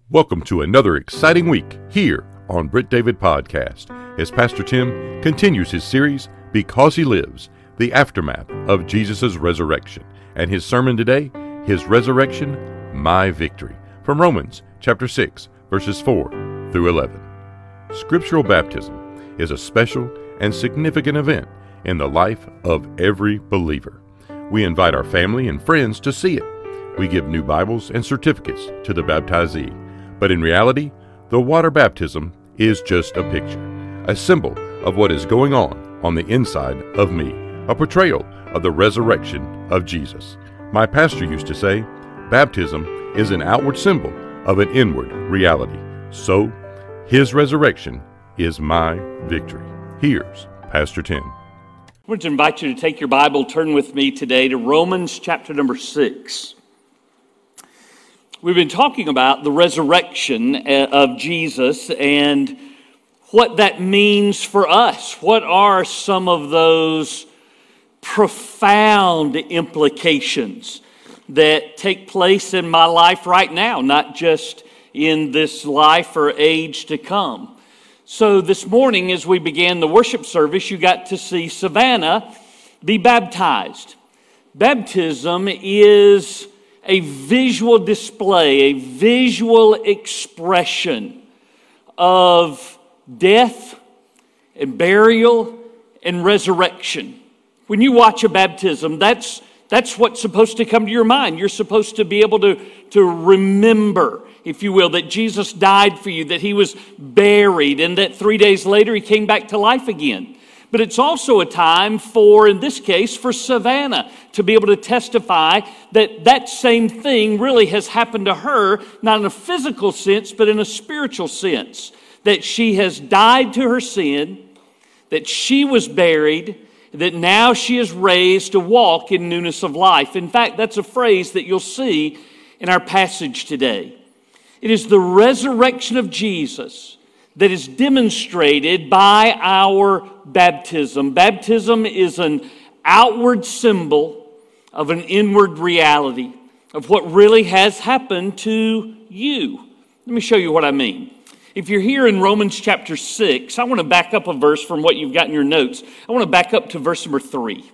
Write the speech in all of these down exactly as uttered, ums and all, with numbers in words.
Welcome to another exciting week here on Britt David Podcast as Pastor Tim continues his series, Because He Lives, the aftermath of Jesus' resurrection. And his sermon today, His Resurrection, My Victory, from Romans chapter six, verses four through eleven. Scriptural baptism is a special and significant event in the life of every believer. We invite our family and friends to see it. We give new Bibles and certificates to the baptizee. But in reality, the water baptism is just a picture, a symbol of what is going on on the inside of me, a portrayal of the resurrection of Jesus. My pastor used to say, baptism is an outward symbol of an inward reality. So, His resurrection is my victory. Here's Pastor Tim. I want to invite you to take your Bible, turn with me today to Romans chapter number six. We've been talking about the resurrection of Jesus and what that means for us. What are some of those profound implications that take place in my life right now, not just in this life or age to come? So this morning, as we began the worship service, you got to see Savannah be baptized. Baptism is a visual display, a visual expression of death and burial and resurrection. When you watch a baptism, that's that's what's supposed to come to your mind. You're supposed to be able to, to remember, if you will, that Jesus died for you, that He was buried, and that three days later He came back to life again. But it's also a time for, in this case, for Savannah to be able to testify that that same thing really has happened to her, not in a physical sense, but in a spiritual sense. That she has died to her sin, that she was buried, that now she is raised to walk in newness of life. In fact, that's a phrase that you'll see in our passage today. It is the resurrection of Jesus that is demonstrated by our baptism. Baptism is an outward symbol of an inward reality of what really has happened to you. Let me show you what I mean. If you're here in Romans chapter six, I want to back up a verse from what you've got in your notes. I want to back up to verse number three.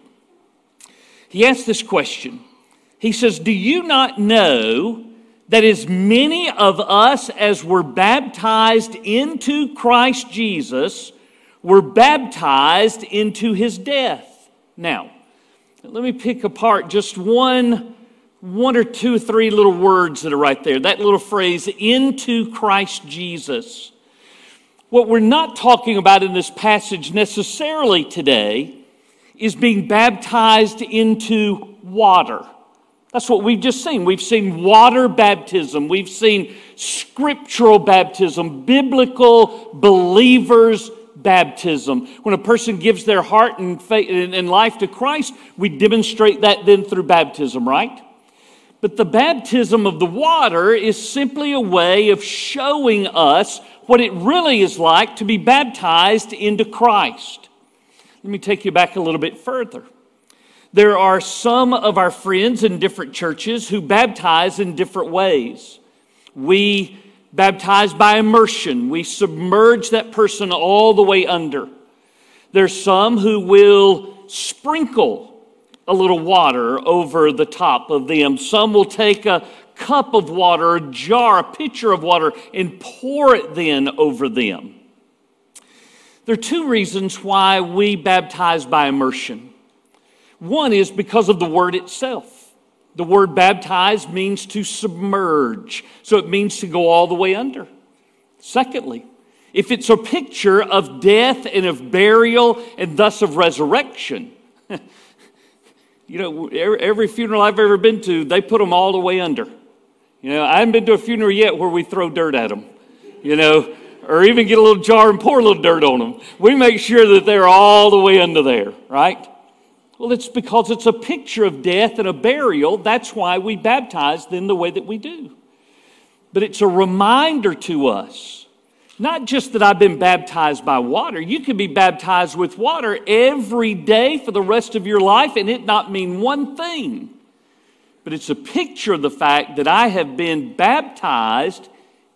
He asks this question. He says, "Do you not know that as many of us as were baptized into Christ Jesus were baptized into His death?" Now, let me pick apart just one, one or two, three little words that are right there. That little phrase, into Christ Jesus. What we're not talking about in this passage necessarily today is being baptized into water. That's what we've just seen. We've seen water baptism. We've seen scriptural baptism, biblical believers' baptism. When a person gives their heart and faith and life to Christ, we demonstrate that then through baptism, right? But the baptism of the water is simply a way of showing us what it really is like to be baptized into Christ. Let me take you back a little bit further. There are some of our friends in different churches who baptize in different ways. We baptize by immersion. We submerge that person all the way under. There's some who will sprinkle a little water over the top of them. Some will take a cup of water, a jar, a pitcher of water, and pour it then over them. There are two reasons why we baptize by immersion. One is because of the word itself. The word baptize means to submerge, so it means to go all the way under. Secondly, if it's a picture of death and of burial and thus of resurrection, you know, every funeral I've ever been to, they put them all the way under. You know, I haven't been to a funeral yet where we throw dirt at them, you know, or even get a little jar and pour a little dirt on them. We make sure that they're all the way under there, right? Well, it's because it's a picture of death and a burial. That's why we baptize them the way that we do. But it's a reminder to us, not just that I've been baptized by water. You can be baptized with water every day for the rest of your life and it not mean one thing. But it's a picture of the fact that I have been baptized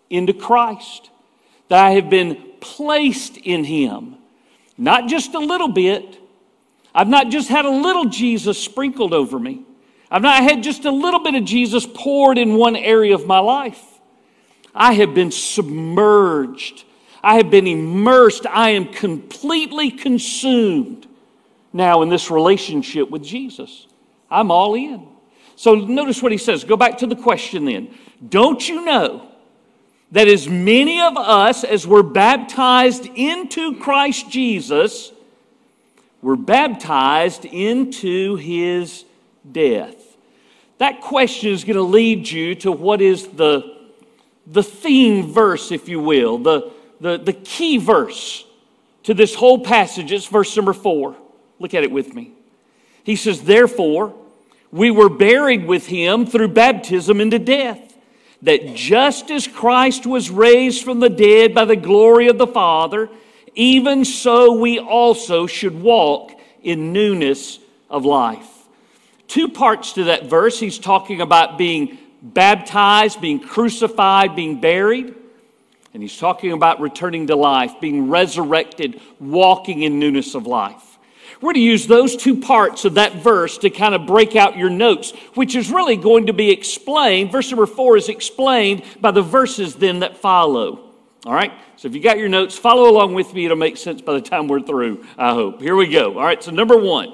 into Christ, that I have been placed in Him. Not just a little bit. I've not just had a little Jesus sprinkled over me. I've not had just a little bit of Jesus poured in one area of my life. I have been submerged. I have been immersed. I am completely consumed now in this relationship with Jesus. I'm all in. So notice what he says. Go back to the question then. Don't you know that as many of us as were baptized into Christ Jesus were baptized into His death? That question is going to lead you to what is the, the theme verse, if you will, the, the, the key verse to this whole passage. It's verse number four. Look at it with me. He says, therefore, we were buried with Him through baptism into death, that just as Christ was raised from the dead by the glory of the Father, even so we also should walk in newness of life. Two parts to that verse. He's talking about being baptized, being crucified, being buried. And he's talking about returning to life, being resurrected, walking in newness of life. We're going to use those two parts of that verse to kind of break out your notes, which is really going to be explained. Verse number four is explained by the verses then that follow. All right? So if you got your notes, follow along with me. It'll make sense by the time we're through, I hope. Here we go. All right, so number one.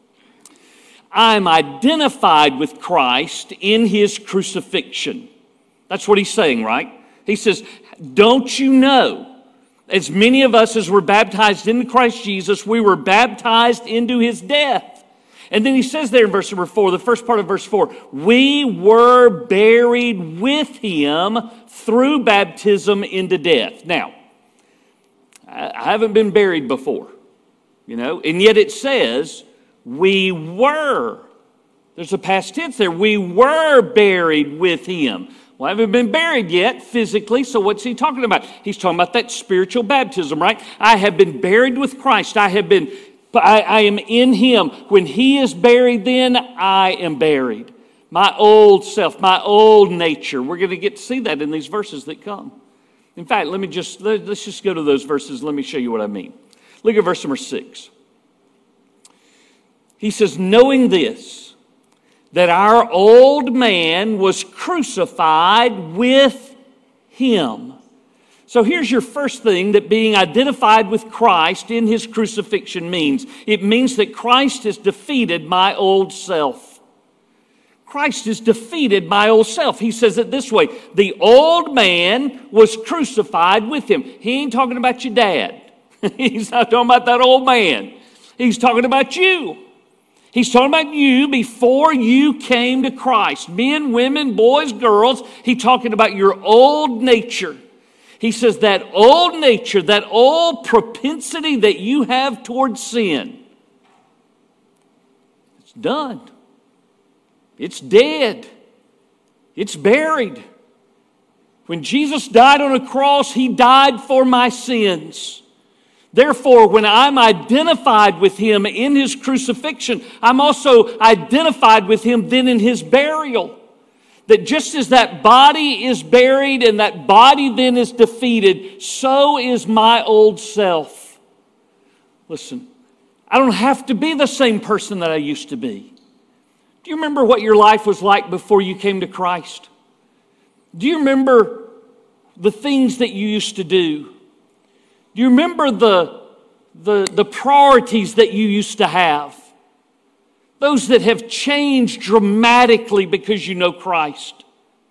I'm identified with Christ in His crucifixion. That's what he's saying, right? He says, don't you know, as many of us as were baptized into Christ Jesus, we were baptized into His death. And then he says there in verse number four, the first part of verse four, we were buried with Him through baptism into death. Now, I haven't been buried before, you know, and yet it says, we were. There's a past tense there. We were buried with Him. Well, I haven't been buried yet physically, so what's he talking about? He's talking about that spiritual baptism, right? I have been buried with Christ. I have been, I, I am in Him. When He is buried, then I am buried. My old self, my old nature. We're going to get to see that in these verses that come. In fact, let me just, let's just go to those verses. Let me show you what I mean. Look at verse number six. He says, knowing this, that our old man was crucified with Him. So here's your first thing that being identified with Christ in His crucifixion means. It means that Christ has defeated my old self. Christ has defeated my old self. He says it this way, the old man was crucified with Him. He ain't talking about your dad. He's not talking about that old man. He's talking about you. He's talking about you before you came to Christ. Men, women, boys, girls. He's talking about your old nature. He says that old nature, that old propensity that you have towards sin, it's done. It's dead. It's buried. When Jesus died on a cross, He died for my sins. Therefore, when I'm identified with Him in His crucifixion, I'm also identified with Him then in His burial. That just as that body is buried and that body then is defeated, so is my old self. Listen, I don't have to be the same person that I used to be. Do you remember what your life was like before you came to Christ? Do you remember the things that you used to do? Do you remember the, the, the priorities that you used to have? Those that have changed dramatically because you know Christ.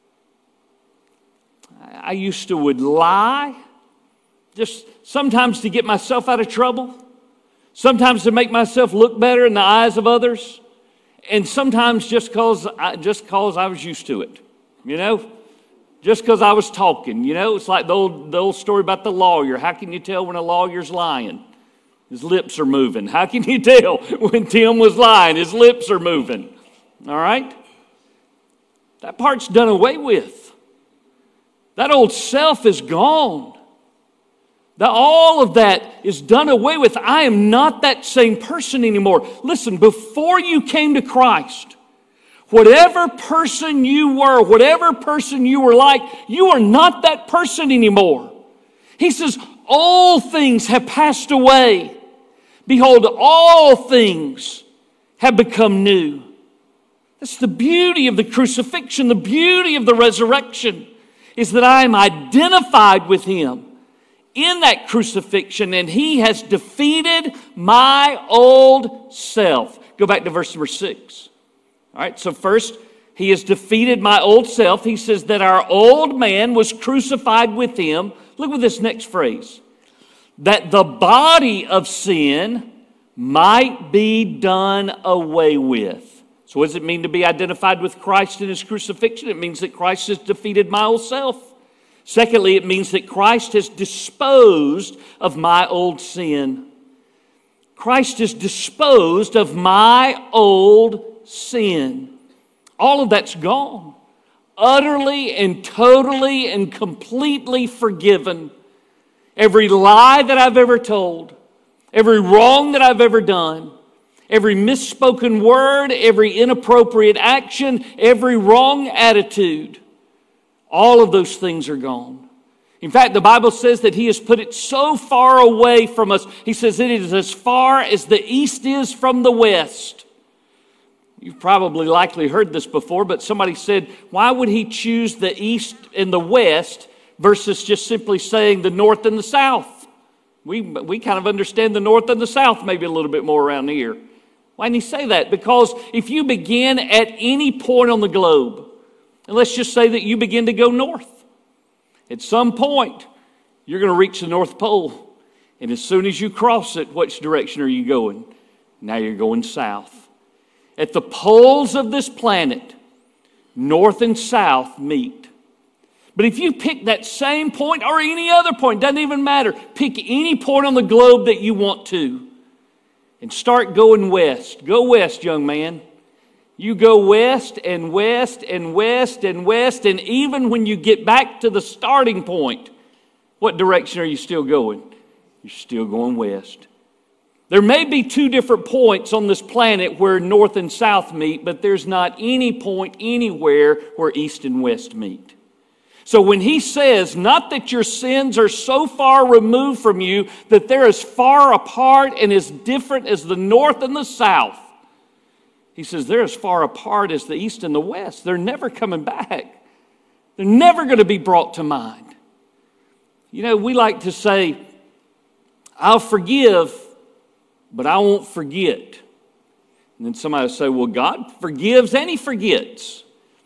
I used to would lie, just sometimes to get myself out of trouble, sometimes to make myself look better in the eyes of others, and sometimes just because I, just because I was used to it, you know? Just because I was talking, you know, it's like the old, the old story about the lawyer. How can you tell when a lawyer's lying? His lips are moving. How can you tell when Tim was lying? His lips are moving. All right? That part's done away with. That old self is gone. That all of that is done away with. I am not that same person anymore. Listen, before you came to Christ, Whatever person you were, whatever person you were like, you are not that person anymore. He says, all things have passed away. Behold, all things have become new. That's the beauty of the crucifixion, the beauty of the resurrection, is that I am identified with Him in that crucifixion, and He has defeated my old self. Go back to verse number six. All right, so first, He has defeated my old self. He says that our old man was crucified with Him. Look at this next phrase. That the body of sin might be done away with. So what does it mean to be identified with Christ in His crucifixion? It means that Christ has defeated my old self. Secondly, it means that Christ has disposed of my old sin. Christ has disposed of my old sin. All of that's gone. Utterly and totally and completely forgiven. Every lie that I've ever told, every wrong that I've ever done, every misspoken word, every inappropriate action, every wrong attitude, all of those things are gone. In fact, the Bible says that He has put it so far away from us. He says it is as far as the east is from the west. You've probably likely heard this before, but somebody said, why would He choose the east and the west versus just simply saying the north and the south? We, we kind of understand the north and the south maybe a little bit more around here. Why didn't He say that? Because if you begin at any point on the globe, and let's just say that you begin to go north, at some point, you're going to reach the North Pole. And as soon as you cross it, which direction are you going? Now you're going south. At the poles of this planet, north and south meet. But if you pick that same point or any other point, doesn't even matter, pick any point on the globe that you want to and start going west. Go west, young man. You go west and west and west and west, and even when you get back to the starting point, what direction are you still going? You're still going west. There may be two different points on this planet where north and south meet, but there's not any point anywhere where east and west meet. So when He says, not that your sins are so far removed from you that they're as far apart and as different as the north and the south, He says they're as far apart as the east and the west. They're never coming back. They're never going to be brought to mind. You know, we like to say, I'll forgive, but I won't forget. And then somebody will say, well, God forgives and He forgets.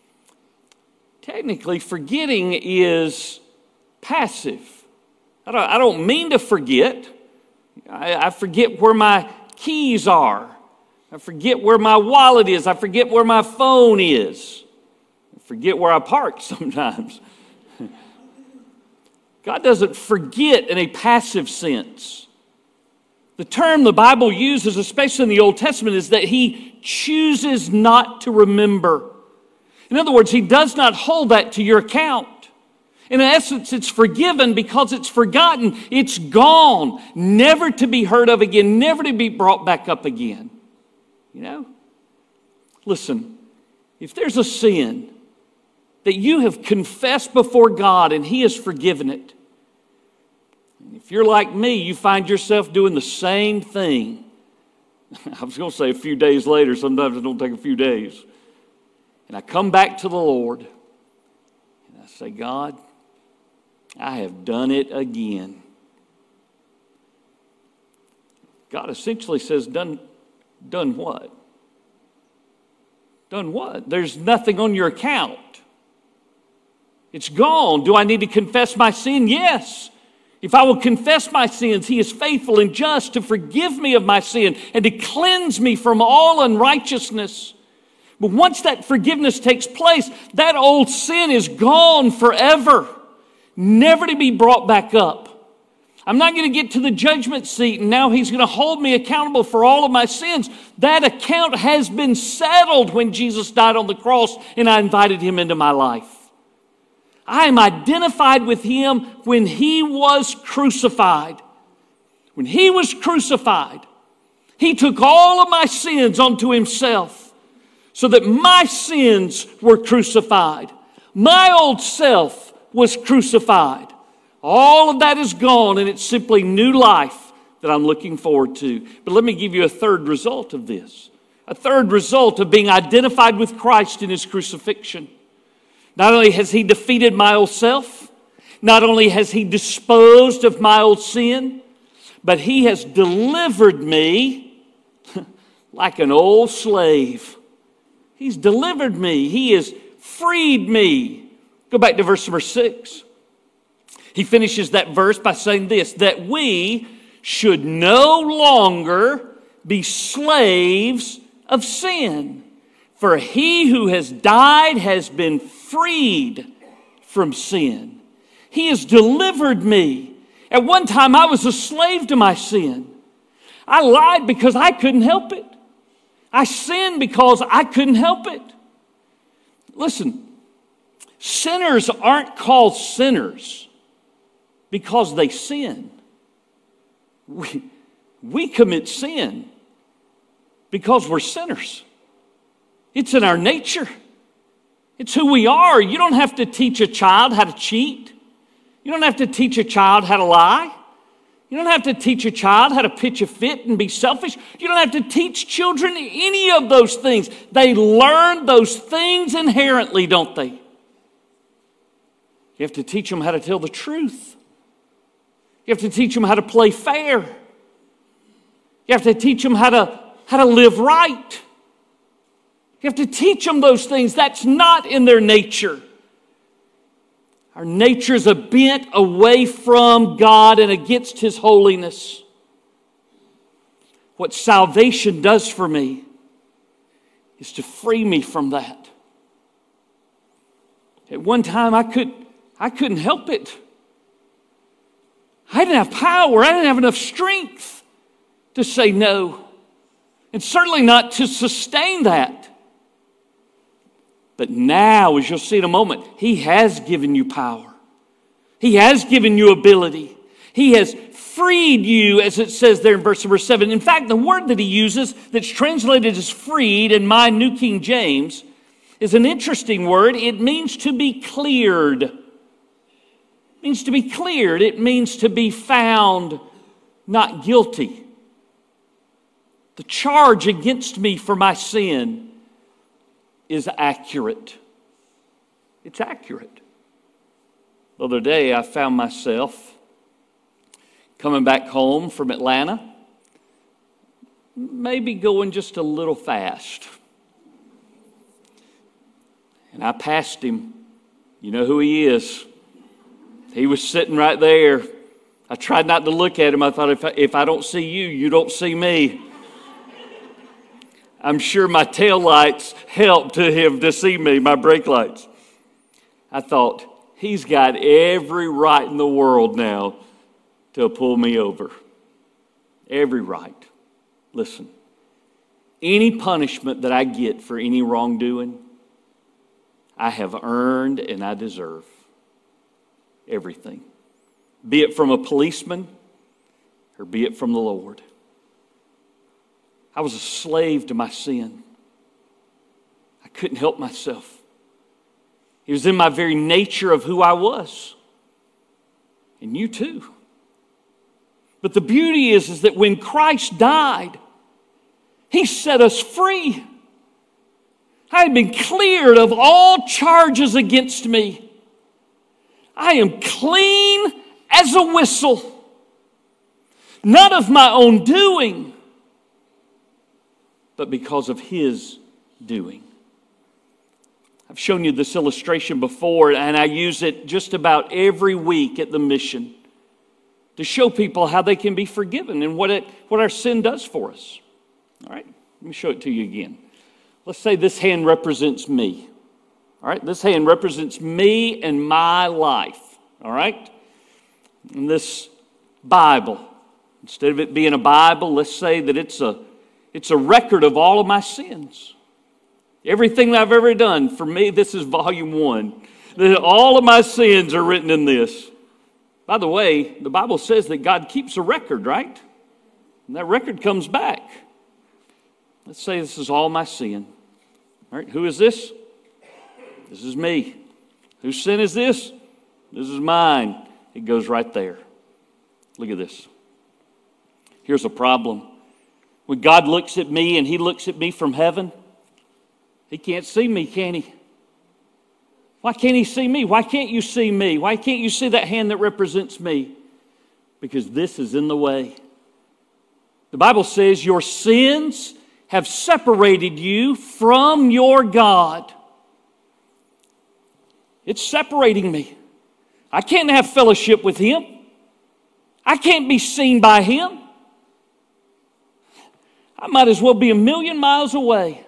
Technically, forgetting is passive. I don't, I don't mean to forget. I, I forget where my keys are. I forget where my wallet is. I forget where my phone is. I forget where I park sometimes. God doesn't forget in a passive sense. The term the Bible uses, especially in the Old Testament, is that He chooses not to remember. In other words, He does not hold that to your account. In essence, it's forgiven because it's forgotten. It's gone, never to be heard of again, never to be brought back up again. You know? Listen, if there's a sin that you have confessed before God and He has forgiven it, if you're like me, you find yourself doing the same thing. I was going to say a few days later. Sometimes it don't take a few days. And I come back to the Lord and I say, God, I have done it again. God essentially says, done, done what? Done what? There's nothing on your account. It's gone. Do I need to confess my sin? Yes. If I will confess my sins, He is faithful and just to forgive me of my sin and to cleanse me from all unrighteousness. But once that forgiveness takes place, that old sin is gone forever, never to be brought back up. I'm not going to get to the judgment seat and now He's going to hold me accountable for all of my sins. That account has been settled when Jesus died on the cross and I invited Him into my life. I am identified with Him when He was crucified. When He was crucified, He took all of my sins onto Himself so that my sins were crucified. My old self was crucified. All of that is gone, and it's simply new life that I'm looking forward to. But let me give you a third result of this. A third result of being identified with Christ in His crucifixion. Not only has He defeated my old self, not only has He disposed of my old sin, but He has delivered me like an old slave. He's delivered me. He has freed me. Go back to verse number six. He finishes that verse by saying this, that we should no longer be slaves of sin. For he who has died has been freed from sin. He has delivered me. At one time I was a slave to my sin. I lied because I couldn't help it. I sinned because I couldn't help it. Listen, sinners aren't called sinners because they sin. We, we commit sin because we're sinners. It's in our nature. It's who we are. You don't have to teach a child how to cheat. You don't have to teach a child how to lie. You don't have to teach a child how to pitch a fit and be selfish. You don't have to teach children any of those things. They learn those things inherently, don't they? You have to teach them how to tell the truth. You have to teach them how to play fair. You have to teach them how to, how to live right. You have to teach them those things. That's not in their nature. Our nature is a bent away from God and against His holiness. What salvation does for me is to free me from that. At one time I could, I couldn't help it. I didn't have power. I didn't have enough strength to say no. And certainly not to sustain that. But now, as you'll see in a moment, He has given you power. He has given you ability. He has freed you, as it says there in verse number seven. In fact, the word that He uses that's translated as freed in my New King James is an interesting word. It means to be cleared. It means to be cleared. It means to be found not guilty. The charge against me for my sin is accurate. It's accurate. The other day I found myself coming back home from Atlanta, maybe going just a little fast. And I passed him. You know who he is. He was sitting right there. I tried not to look at him. I thought, if I, if I don't see you, you don't see me. I'm sure my tail lights helped to him to see me, my brake lights. I thought, he's got every right in the world now to pull me over. Every right. Listen, any punishment that I get for any wrongdoing, I have earned and I deserve. Everything. Be it from a policeman or be it from the Lord. I was a slave to my sin. I couldn't help myself. It was in my very nature of who I was. And you too. But the beauty is, is that when Christ died, He set us free. I had been cleared of all charges against me. I am clean as a whistle. Not of my own doing, but because of His doing. I've shown you this illustration before, and I use it just about every week at the mission to show people how they can be forgiven and what it what our sin does for us. All right, let me show it to you again. Let's say this hand represents me. All right, this hand represents me and my life. All right, and this Bible, instead of it being a Bible, let's say that it's a It's a record of all of my sins. Everything that I've ever done. For me, this is volume one. All of my sins are written in this. By the way, the Bible says that God keeps a record, right? And that record comes back. Let's say this is all my sin. All right, who is this? This is me. Whose sin is this? This is mine. It goes right there. Look at this. Here's a problem. When God looks at me and He looks at me from heaven, He can't see me, can He? Why can't He see me? Why can't you see me? Why can't you see that hand that represents me? Because this is in the way. The Bible says your sins have separated you from your God. It's separating me. I can't have fellowship with Him. I can't be seen by Him. I might as well be a million miles away.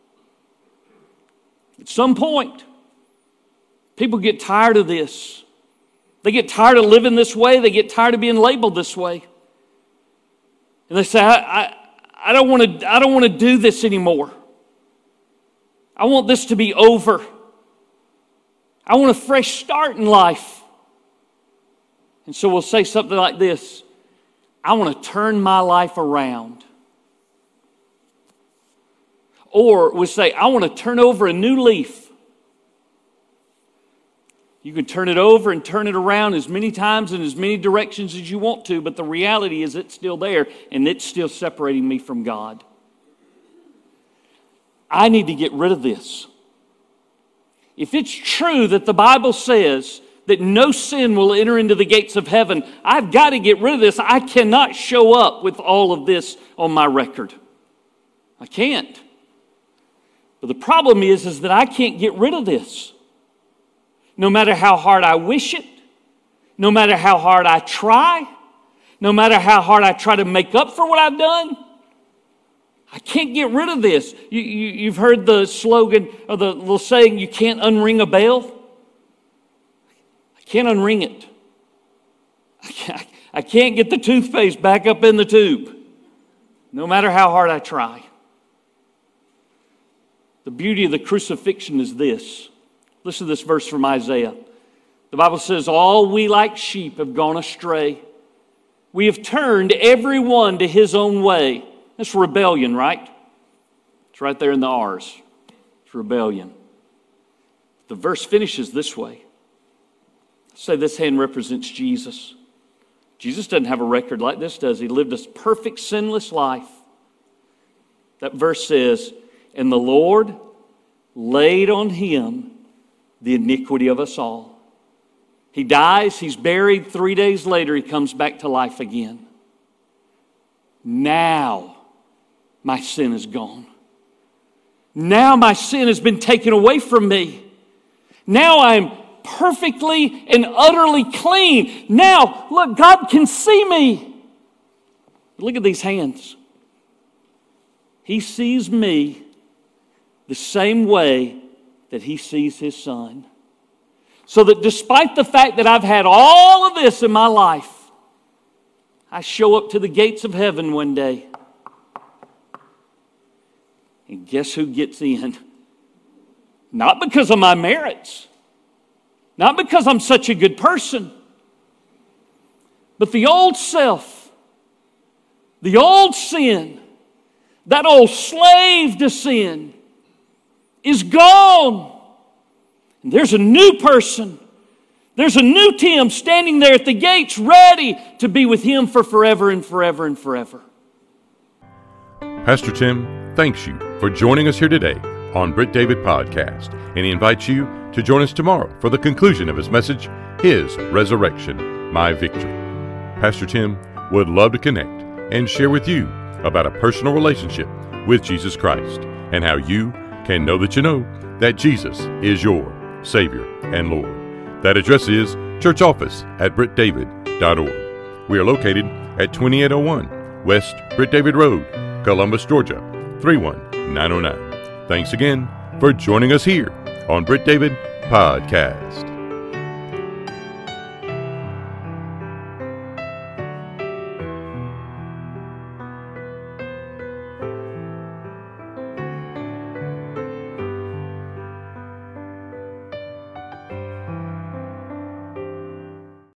At some point, people get tired of this. They get tired of living this way. They get tired of being labeled this way. And they say, I, I, I don't want to, I don't want to do this anymore. I want this to be over. I want a fresh start in life. And so we'll say something like this: I want to turn my life around. Or we'll say, I want to turn over a new leaf. You can turn it over and turn it around as many times in as many directions as you want to, but the reality is it's still there, and it's still separating me from God. I need to get rid of this. If it's true that the Bible says that no sin will enter into the gates of heaven, I've got to get rid of this. I cannot show up with all of this on my record. I can't. But the problem is, is that I can't get rid of this. No matter how hard I wish it, no matter how hard I try, no matter how hard I try to make up for what I've done, I can't get rid of this. You, you, you've heard the slogan or the little saying, you can't unring a bell. I can't unring it. I can't, I can't get the toothpaste back up in the tube, no matter how hard I try. The beauty of the crucifixion is this. Listen to this verse from Isaiah. The Bible says, all we like sheep have gone astray. We have turned every one to his own way. That's rebellion, right? It's right there in the R's. It's rebellion. The verse finishes this way. Say this hand represents Jesus. Jesus doesn't have a record like this, does he? He lived a perfect, sinless life. That verse says, and the Lord laid on him the iniquity of us all. He dies, he's buried. Three days later, he comes back to life again. Now, my sin is gone. Now my sin has been taken away from me. Now I'm perfectly and utterly clean. Now, look, God can see me. Look at these hands. He sees me the same way that he sees his son. So that despite the fact that I've had all of this in my life, I show up to the gates of heaven one day. And guess who gets in? Not because of my merits. Not because I'm such a good person. But the old self, the old sin, that old slave to sin is gone. And there's a new person. There's a new Tim standing there at the gates ready to be with him for forever and forever and forever. Pastor Tim thanks you for joining us here today on Britt David Podcast, and he invites you to join us tomorrow for the conclusion of his message, His Resurrection, My Victory. Pastor Tim would love to connect and share with you about a personal relationship with Jesus Christ and how you can know that you know that Jesus is your Savior and Lord. That address is church office at britt david dot org. We are located at twenty-eight oh one West Britt David Road, Columbus, Georgia, three one nine oh nine. Thanks again for joining us here on Britt David Podcast.